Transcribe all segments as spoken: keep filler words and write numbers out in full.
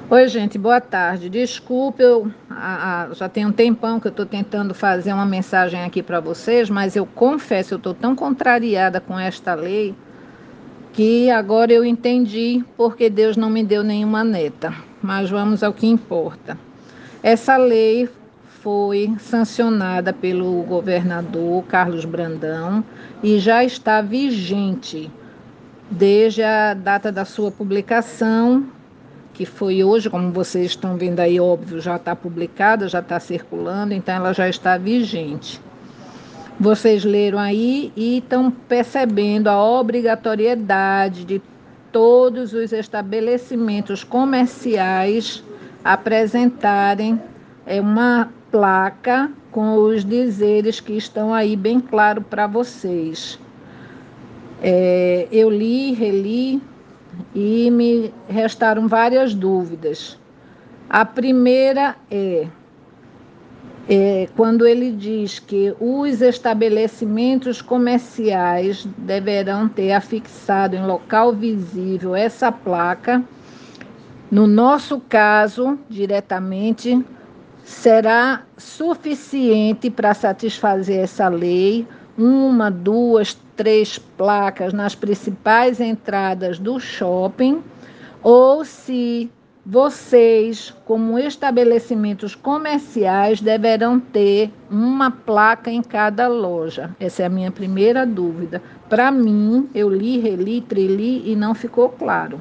Oi, gente, boa tarde. Desculpe, eu a- a- já tem um tempão que eu estou tentando fazer uma mensagem aqui para vocês, mas eu confesso, eu estou tão contrariada com esta lei que agora eu entendi porque Deus não me deu nenhuma neta. Mas vamos ao que importa. Essa lei foi sancionada pelo governador Carlos Brandão e já está vigente desde a data da sua publicação, que foi hoje, como vocês estão vendo aí, óbvio, já está publicada, já está circulando, então ela já está vigente. Vocês leram aí e estão percebendo a obrigatoriedade de todos os estabelecimentos comerciais apresentarem é, uma placa com os dizeres que estão aí bem claro para vocês. É, eu li, reli e me restaram várias dúvidas. A primeira é, é quando ele diz que os estabelecimentos comerciais deverão ter afixado em local visível essa placa. No nosso caso, diretamente, será suficiente para satisfazer essa lei uma, duas, três placas nas principais entradas do shopping, ou se vocês, como estabelecimentos comerciais, deverão ter uma placa em cada loja? Essa é a minha primeira dúvida. Para mim, eu li, reli, treli e não ficou claro.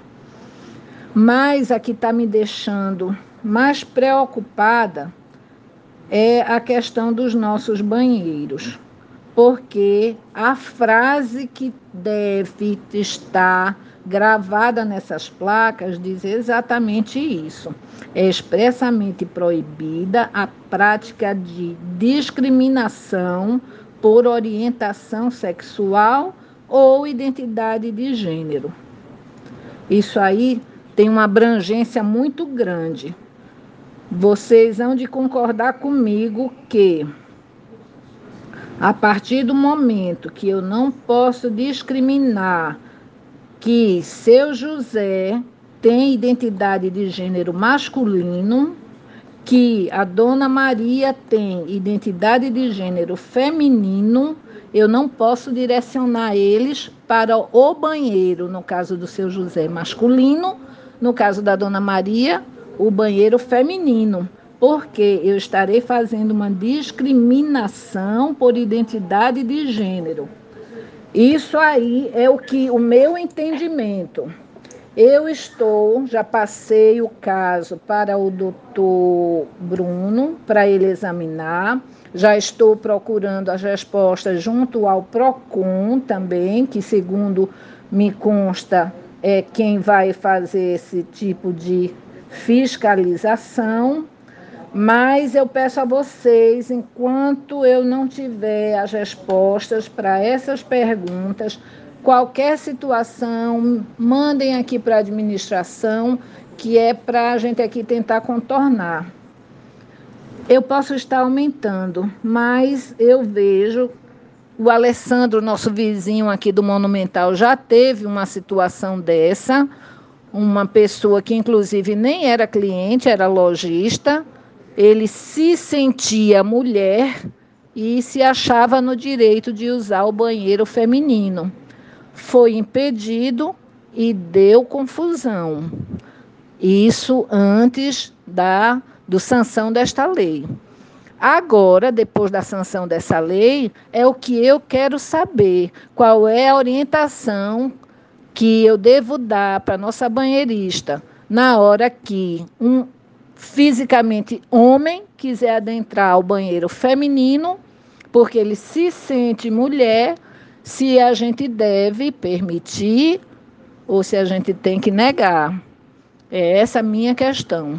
Mas a que está me deixando mais preocupada é a questão dos nossos banheiros, porque a frase que deve estar gravada nessas placas diz exatamente isso. É expressamente proibida a prática de discriminação por orientação sexual ou identidade de gênero. Isso aí tem uma abrangência muito grande. Vocês hão de concordar comigo que, a partir do momento que eu não posso discriminar que seu José tem identidade de gênero masculino, que a dona Maria tem identidade de gênero feminino, eu não posso direcionar eles para o banheiro, no caso do seu José masculino, no caso da dona Maria, o banheiro feminino, porque eu estarei fazendo uma discriminação por identidade de gênero. Isso aí é o que o meu entendimento. Eu estou, já passei o caso para o doutor Bruno, para ele examinar. Já estou procurando as respostas junto ao PROCON também, que segundo me consta é quem vai fazer esse tipo de fiscalização. Mas eu peço a vocês, enquanto eu não tiver as respostas para essas perguntas, qualquer situação, mandem aqui para a administração, que é para a gente aqui tentar contornar. Eu posso estar aumentando, mas eu vejo, o Alessandro, nosso vizinho aqui do Monumental, já teve uma situação dessa, uma pessoa que inclusive nem era cliente, era lojista. Ele se sentia mulher e se achava no direito de usar o banheiro feminino. Foi impedido e deu confusão. Isso antes da do sanção desta lei. Agora, depois da sanção dessa lei, é o que eu quero saber. Qual é a orientação que eu devo dar para a nossa banheirista na hora que um fisicamente homem quiser adentrar ao banheiro feminino, porque ele se sente mulher, se a gente deve permitir ou se a gente tem que negar. É essa a minha questão.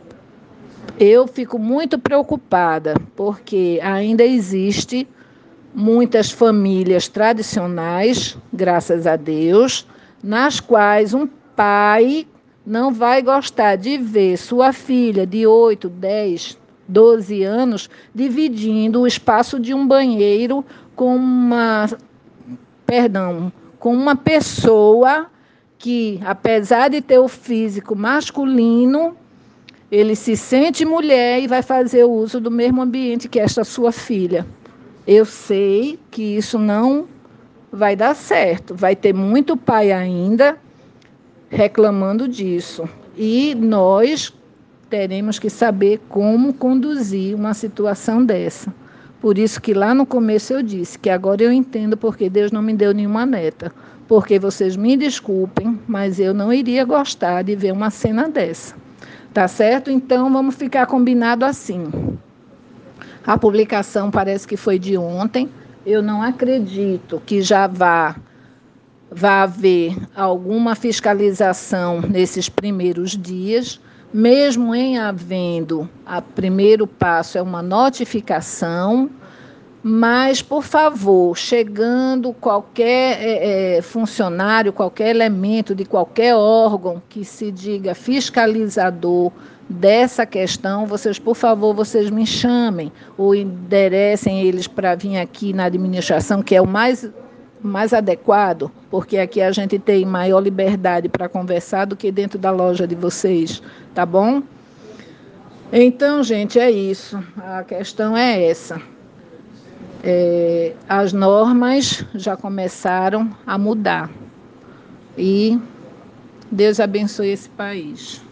Eu fico muito preocupada, porque ainda existe muitas famílias tradicionais, graças a Deus, nas quais um pai não vai gostar de ver sua filha de oito, dez, doze anos dividindo o espaço de um banheiro com uma, perdão, com uma pessoa que, apesar de ter o físico masculino, ele se sente mulher e vai fazer o uso do mesmo ambiente que esta sua filha. Eu sei que isso não vai dar certo. Vai ter muito pai ainda reclamando disso. E nós teremos que saber como conduzir uma situação dessa. Por isso que lá no começo eu disse que agora eu entendo porque Deus não me deu nenhuma neta. Porque vocês me desculpem, mas eu não iria gostar de ver uma cena dessa. Tá certo? Então vamos ficar combinado assim. A publicação parece que foi de ontem. Eu não acredito que já vá, vá haver alguma fiscalização nesses primeiros dias. Mesmo em havendo, o primeiro passo é uma notificação. Mas, por favor, chegando qualquer é, é, funcionário, qualquer elemento de qualquer órgão que se diga fiscalizador dessa questão, vocês, por favor, vocês me chamem ou enderecem eles para vir aqui na administração, que é o mais, mais adequado, porque aqui a gente tem maior liberdade para conversar do que dentro da loja de vocês, tá bom? Então, gente, é isso. A questão é essa. É, as normas já começaram a mudar. E Deus abençoe esse país.